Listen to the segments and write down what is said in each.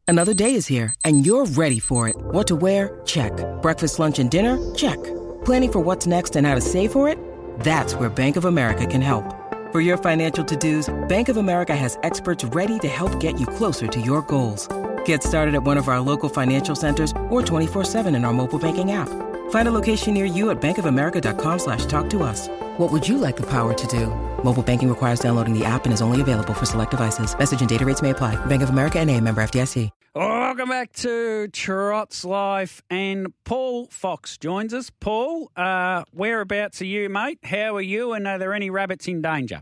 Another day is here, and you're ready for it. What to wear? Check. Breakfast, lunch, and dinner? Check. Planning for what's next and how to save for it? That's where Bank of America can help. For your financial to-dos, Bank of America has experts ready to help get you closer to your goals. Get started at one of our local financial centers or 24/7 in our mobile banking app. Find a location near you at bankofamerica.com/talktous. What would you like the power to do? Mobile banking requires downloading the app and is only available for select devices. Message and data rates may apply. Bank of America N.A., member FDIC. Welcome back to Trots Life, and Paul Fox joins us. Paul, whereabouts are you, mate? How are you, and are there any rabbits in danger?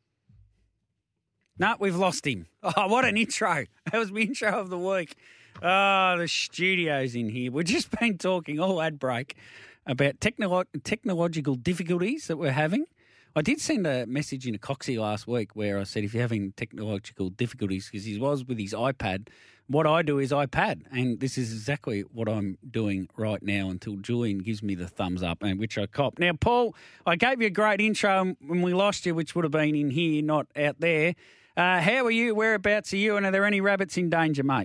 No, we've lost him. Oh, what an intro. That was my intro of the week. Oh, the studio's in here. We've just been talking all ad break about technological difficulties that we're having. I did send a message in a Coxie last week where I said if you're having technological difficulties, because he was with his iPad, what I do is iPad, and this is exactly what I'm doing right now until Julian gives me the thumbs up, and which I cop. Now, Paul, I gave you a great intro when we lost you, which would have been in here, not out there. How are you? Whereabouts are you? And are there any rabbits in danger, mate?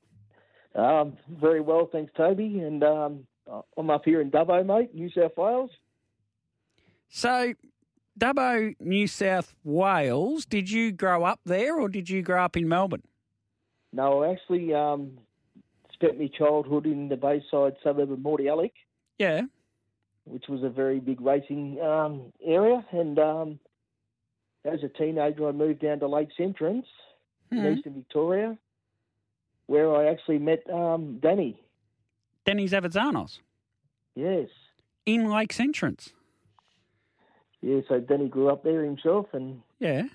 Very well, thanks, Toby. And I'm up here in Dubbo, mate, New South Wales. So, Dubbo, New South Wales, did you grow up there or did you grow up in Melbourne? No, I actually spent my childhood in the Bayside suburb of Mordialloc. Yeah. Which was a very big racing area. And as a teenager, I moved down to Lakes Entrance in eastern Victoria, where I actually met Danny. Danny Zavitzanos? Yes. In Lakes Entrance? Yeah, so Danny grew up there himself, and and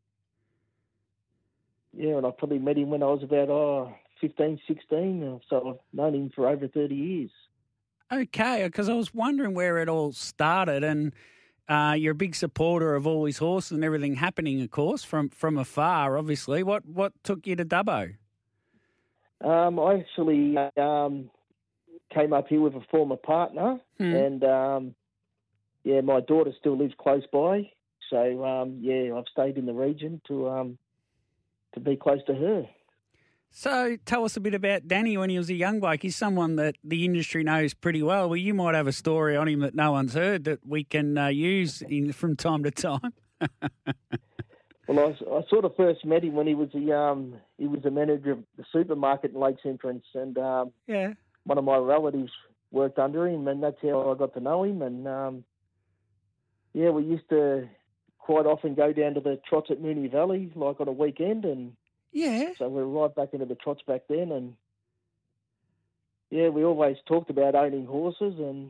I probably met him when I was about 15, 16, so I've known him for over 30 years. Okay, because I was wondering where it all started, and you're a big supporter of all his horses and everything happening, of course, from afar, obviously. What took you to Dubbo? I actually came up here with a former partner, and my daughter still lives close by, so I've stayed in the region to be close to her. So tell us a bit about Danny when he was a young bloke. He's someone that the industry knows pretty well. Well, you might have a story on him that no one's heard that we can use from time to time. Well, I sort of first met him when he was a manager of the supermarket in Lakes Entrance, and one of my relatives worked under him, and that's how I got to know him. And we used to quite often go down to the trots at Moonee Valley, like on a weekend, and so we're right back into the trots back then. And we always talked about owning horses, and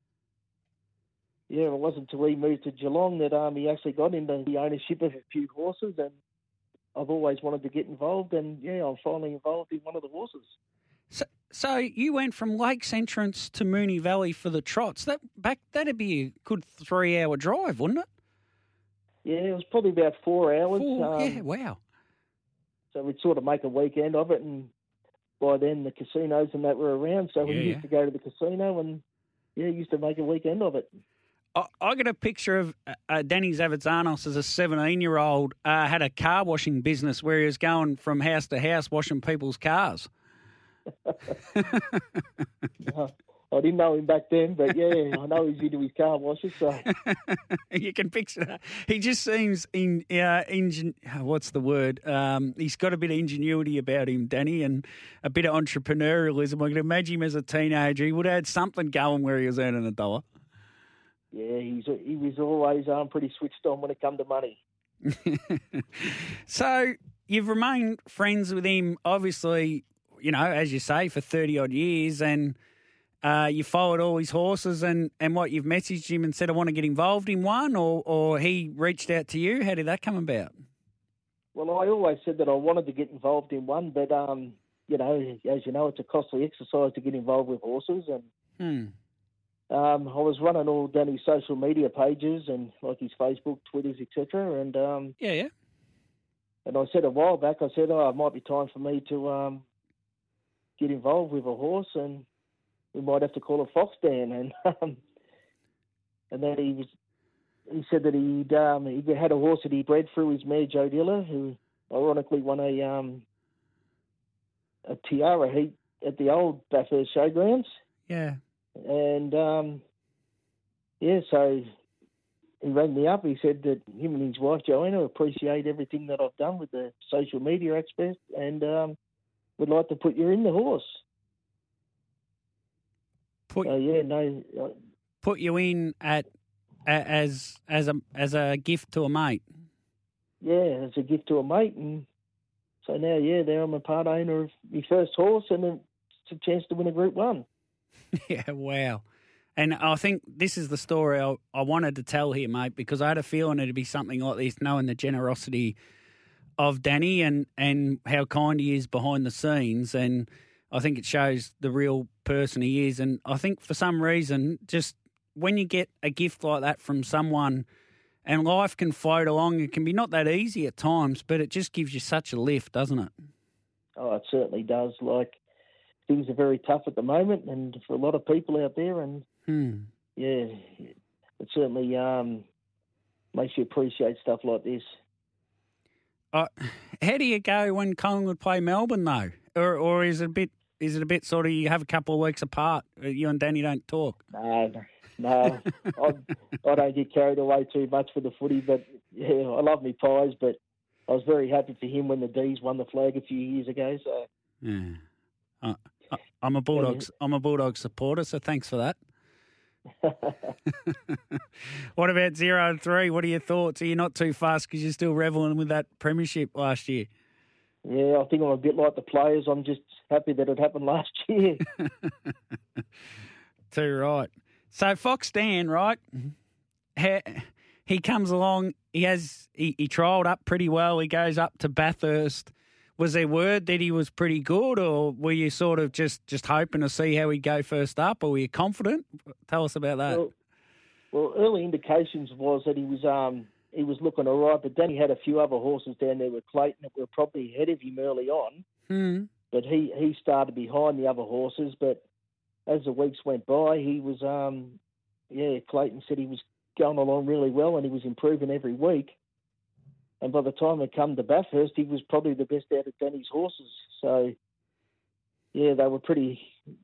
it wasn't until he moved to Geelong that he actually got into the ownership of a few horses, and I've always wanted to get involved, and I'm finally involved in one of the horses. So you went from Lakes Entrance to Moonee Valley for the trots. That'd be a good 3-hour drive, wouldn't it? Yeah, it was probably about 4 hours. Wow. So we'd sort of make a weekend of it, and by then the casinos and that were around, so we used to go to the casino and used to make a weekend of it. I got a picture of Danny Zavitzanos as a 17-year-old, had a car washing business where he was going from house to house washing people's cars. No, I didn't know him back then, but I know he's into his car washes. So you can picture that. He just seems what's the word? He's got a bit of ingenuity about him, Danny, and a bit of entrepreneurialism. I can imagine him as a teenager. He would have had something going where he was earning $1. Yeah, he was always pretty switched on when it come to money. So you've remained friends with him, obviously, as you say, for 30-odd years, and you followed all his horses, and what, you've messaged him and said, I want to get involved in one, or he reached out to you? How did that come about? Well, I always said that I wanted to get involved in one, but, as you know, it's a costly exercise to get involved with horses, and I was running all Danny's social media pages and like his Facebook, Twitters, etc. And and I said a while back, it might be time for me to get involved with a horse, and we might have to call it Fox Dan. And then he said that he had a horse that he bred through his mare Jo Dilla, who ironically won a a Tiara heat at the old Bathurst Showgrounds. Yeah. And, so he rang me up. He said that him and his wife, Joanna, appreciate everything that I've done with the social media aspect and would like to put you in the horse. Put you in as a gift to a mate. Yeah, as a gift to a mate. And so now, there I'm a part owner of my first horse and it's a chance to win a Group 1. Yeah, wow. And I think this is the story I wanted to tell here, mate, because I had a feeling it'd be something like this, knowing the generosity of Danny and how kind he is behind the scenes. And I think it shows the real person he is. And I think for some reason, just when you get a gift like that from someone and life can float along, it can be not that easy at times, but it just gives you such a lift, doesn't it? Oh, it certainly does. Like, things are very tough at the moment and for a lot of people out there. And, it certainly makes you appreciate stuff like this. How do you go when Collingwood play Melbourne, though? Or is it a bit sort of you have a couple of weeks apart? You and Danny don't talk? No. I don't get carried away too much for the footy, but, I love me pies, but I was very happy for him when the D's won the flag a few years ago. So yeah. I'm a Bulldogs supporter, so thanks for that. What about 0-3? What are your thoughts? Are you not too fast because you're still reveling with that premiership last year? Yeah, I think I'm a bit like the players. I'm just happy that it happened last year. Too right. So Fox Dan, right? He comes along. He trialled up pretty well. He goes up to Bathurst. Was there word that he was pretty good, or were you sort of just hoping to see how he'd go first up, or were you confident? Tell us about that. Well, early indications was that he was looking all right, but then he had a few other horses down there with Clayton that were probably ahead of him early on. But he started behind the other horses. But as the weeks went by, he was, Clayton said he was going along really well and he was improving every week. And by the time it come to Bathurst, he was probably the best out of Danny's horses. So, they were pretty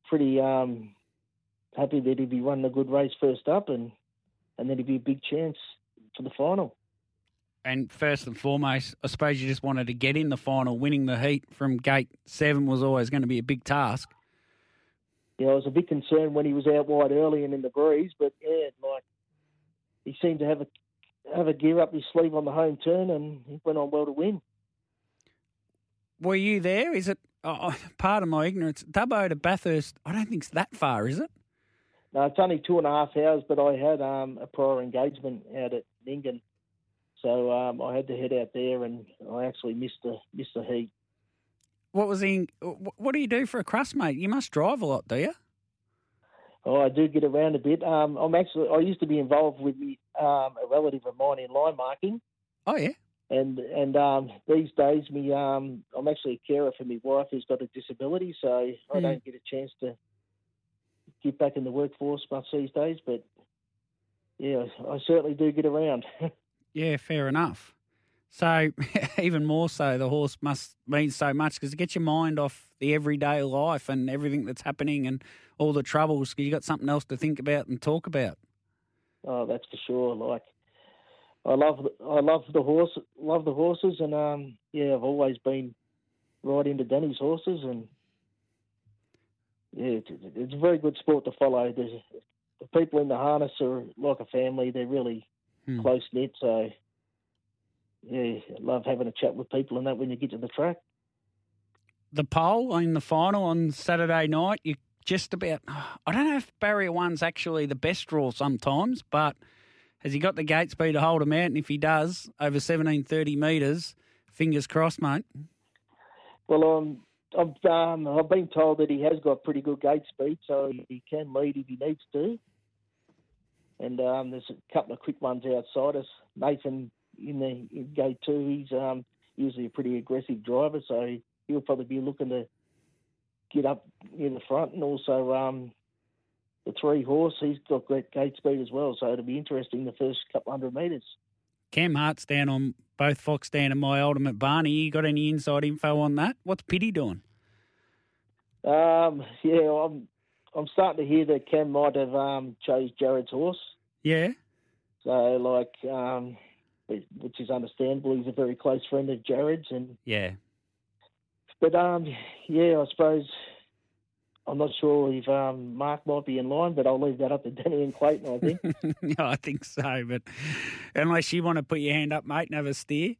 happy that he'd be running a good race first up and then he'd be a big chance for the final. And first and foremost, I suppose you just wanted to get in the final. Winning the heat from gate 7 was always going to be a big task. Yeah, I was a bit concerned when he was out wide early and in the breeze, but he seemed to have a gear up his sleeve on the home turn and he went on well to win. Were you there? Is it, pardon my ignorance, Dubbo to Bathurst, I don't think it's that far, is it? No, it's only 2.5 hours, but I had a prior engagement out at Nyngan. So I had to head out there and I actually missed the heat. What do you do for a crust, mate? You must drive a lot, do you? Oh, I do get around a bit. I used to be involved with a relative of mine in line marking. Oh yeah. And these days, I'm actually a carer for my wife who's got a disability, so I don't get a chance to get back in the workforce much these days. But yeah, I certainly do get around. Yeah, fair enough. So even more so, the horse must mean so much because it gets your mind off the everyday life and everything that's happening and all the troubles because you got something else to think about and talk about. Oh, that's for sure. Like, I love the horses, and I've always been right into Danny's horses, and it's a very good sport to follow. The people in the harness are like a family. They're really close knit. So I love having a chat with people and that when you get to the track. The pole in the final on Saturday night, you just about, I don't know if barrier one's actually the best draw sometimes, but has he got the gate speed to hold him out? And if he does, over 1730 metres, fingers crossed, mate. Well, I've been told that he has got pretty good gate speed, so he can lead if he needs to. And there's a couple of quick ones outside us. Nathan in gate 2, he's usually a pretty aggressive driver, so he'll probably be looking to get up near the front. And also the 3 horse, he's got great gate speed as well, so it'll be interesting the first couple 100 metres. Cam Hart's down on both Fox Dan and My Ultimate Barney. You got any inside info on that? What's Pity doing? Yeah, I'm starting to hear that Cam might have chose Jared's horse. Yeah. So, which is understandable. He's a very close friend of Jared's, and yeah. But I suppose I'm not sure if Mark might be in line, but I'll leave that up to Danny and Clayton, I think. No, I think so, but unless you want to put your hand up, mate, and have a steer.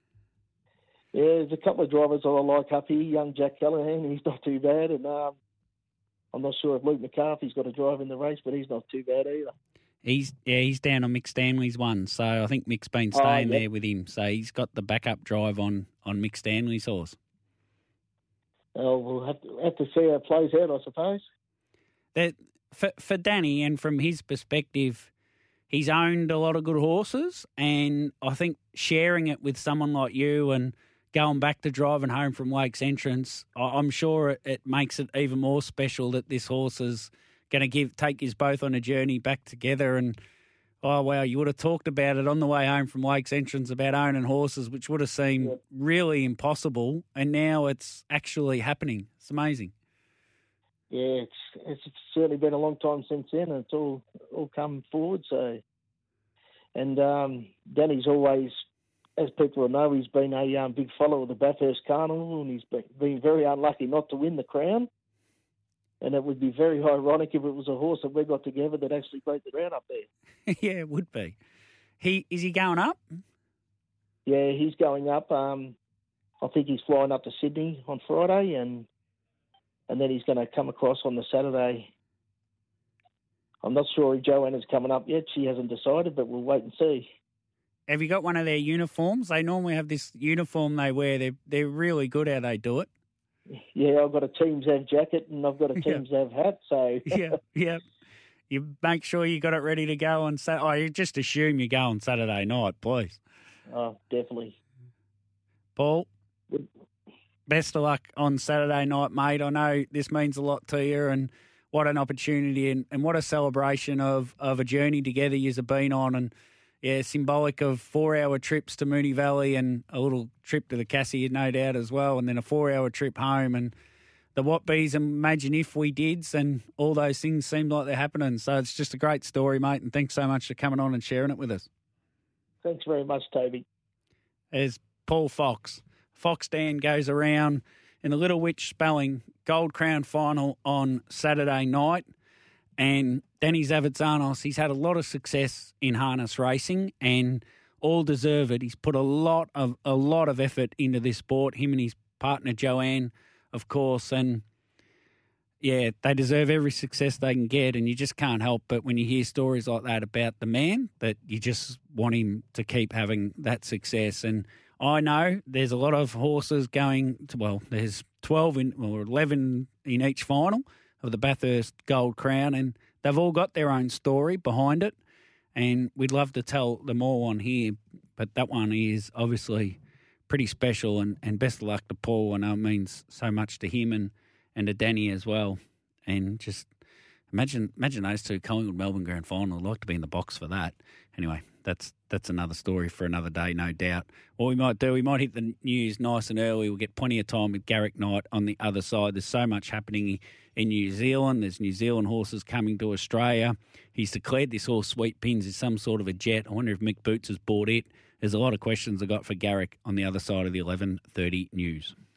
Yeah, there's a couple of drivers I like up here. Young Jack Callahan, he's not too bad, and I'm not sure if Luke McCarthy's got a drive in the race, but he's not too bad either. He's down on Mick Stanley's one, so I think Mick's been staying there with him, so he's got the backup drive on Mick Stanley's horse. We'll have to see how it plays out, I suppose. For Danny, and from his perspective, he's owned a lot of good horses, and I think sharing it with someone like you and going back to driving home from Lakes Entrance, I'm sure it makes it even more special that this horse is going to take us both on a journey back together. And, oh, wow, you would have talked about it on the way home from Lakes Entrance about owning horses, which would have seemed really impossible, and now it's actually happening. It's amazing. Yeah, it's certainly been a long time since then, and it's all come forward. So, and Danny's always, as people will know, he's been a big follower of the Bathurst Carnival, and he's been very unlucky not to win the crown. And it would be very ironic if it was a horse that we got together that actually beat the crown up there. Yeah, it would be. Is he going up? Yeah, he's going up. I think he's flying up to Sydney on Friday, and then he's going to come across on the Saturday. I'm not sure if Joanna's coming up yet. She hasn't decided, but we'll wait and see. Have you got one of their uniforms? They normally have this uniform they wear. They're really good how they do it. Yeah, I've got a Teams Ave jacket and I've got a Teams Ave hat. So yeah. You make sure you got it ready to go on Saturday. Oh, you just assume you go on Saturday night, please. Oh, definitely. Paul, best of luck on Saturday night, mate. I know this means a lot to you, and what an opportunity and what a celebration of a journey together you've been on. And, yeah, symbolic of 4-hour trips to Moonee Valley and a little trip to the Cassia, no doubt, as well, and then a 4-hour trip home. And the what bees, imagine if we did, and all those things seem like they're happening. So it's just a great story, mate, and thanks so much for coming on and sharing it with us. Thanks very much, Toby. There's Paul Fox. Fox Dan goes around in the Little Witch Spelling Gold Crown final on Saturday night. And Danny Zavitzanos, he's had a lot of success in harness racing, and all deserve it. He's put a lot of effort into this sport, him and his partner Joanne, of course, and yeah, they deserve every success they can get, and you just can't help but when you hear stories like that about the man, that you just want him to keep having that success. And I know there's a lot of horses going to, well, there's 11 in each final of the Bathurst Gold Crown, and they've all got their own story behind it, and we'd love to tell them all on here, but that one is obviously pretty special, and best of luck to Paul. I know it means so much to him and to Danny as well. And just imagine those two, Collingwood Melbourne Grand Final. I'd like to be in the box for that. Anyway, that's another story for another day, no doubt. What we might do, we might hit the news nice and early. We'll get plenty of time with Garrick Knight on the other side. There's so much happening in New Zealand. There's New Zealand horses coming to Australia. He's declared this horse Sweet Pins is some sort of a jet. I wonder if Mick Boots has bought it. There's a lot of questions I got for Garrick on the other side of the 11:30 news.